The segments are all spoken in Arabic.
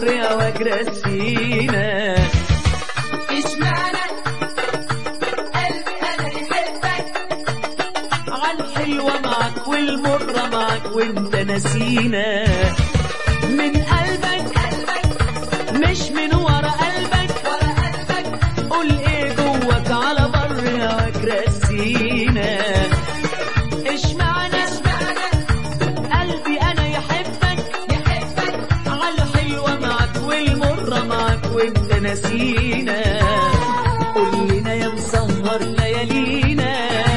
بر هواك رسينا. اشمعنى قلبي انا يحبك عالحلوة معك والمرة معك وانت نسينا. من قلبك مش من ورا قلبك، قول ايه جواك على بر هواك رسينا. اشمعنى قلبي انا يحبك عالحلوة معك والمرة معك وانت نسينا. قول لنا يا مسهر ليالينا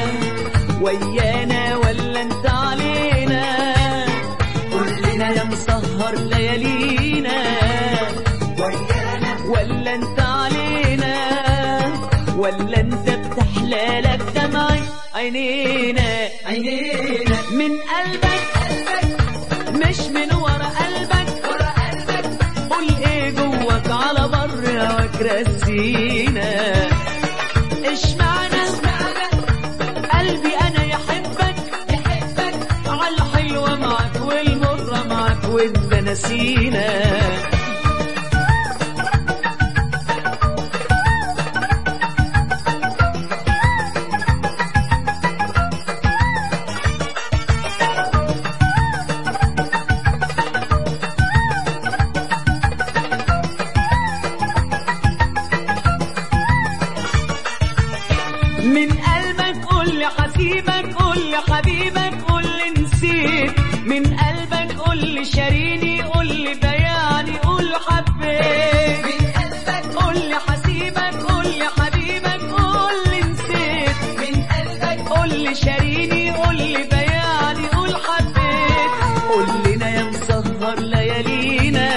ويانا ولا انت علينا. قول لنا يا مسهر ليالينا ويانا ولا انت علينا، ولا انت بتحلالك دمع عينينا. من قلبك مش من ورا قلبك، قول ايه جواك على بر هواك رسينا. اشمعنى قلبي انا يحبك عالحلوة معك والمرة معك وانت نسينا. من قلبك قول لي حسيبك، قول لي حبيبك، قول لي نسيت. من قلبك قول لي شاريني، قول لي بيعني، قول حبيت. من قلبك قول لي حسيبك، قول لي حبيبك، قول لي نسيت. من قلبك قول لي شاريني، قول لي بيعني، قول حبيت. قول لنا يا مسهر ليالينا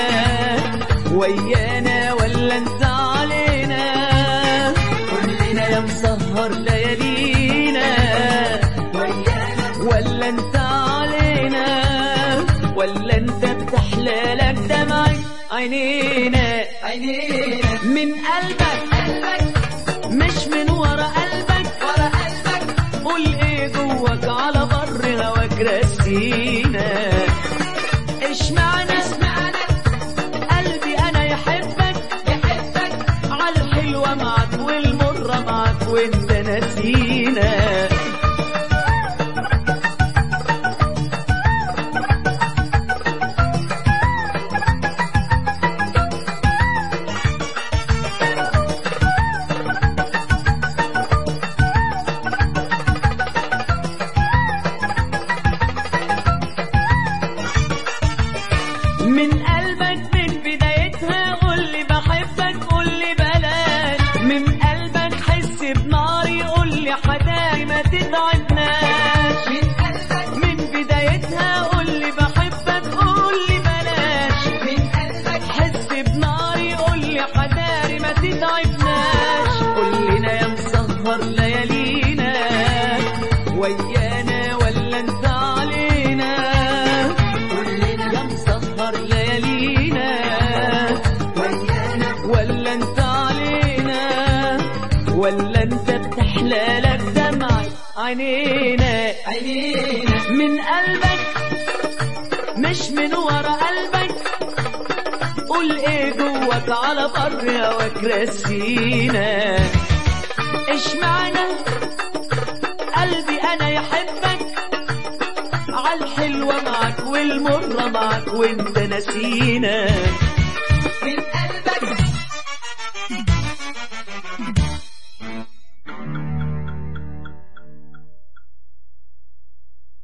ويانا ولا انت علينا. قول لنا يا مسهر ليالينا ويانا ولا انت علينا، ولا انت بتحلالك دمع عينينا. من قلبك مش من ورا قلبك، قول ايه جواك على بر هواك رسينا. اشمعنى قلبي انا يحبك عالحلوة معك والمرة معك وانت نسينا. من قلبك من بدايتها قول لي بحبك، قول لي بلاش. من قلبك حس بناري، قول لي حداي ما تتعبناش. من قلبك من بدايتها قول لي بحبك، قول لي بلاش. من قلبك حس بناري، قول لي حداري ما تتعبناش. قول لنا يا مسهر ليالينا ويانا ولا انت علينا. قول لنا يا مسهر ليالينا ويانا ولا انت علينا، ولا انت بتحلالك دمع عينينا. من قلبك مش من ورا قلبك، قول ايه جواك على بر هواك رسينا. اشمعنى قلبي انا يحبك عالحلوة معك والمرة معك وانت نسينا.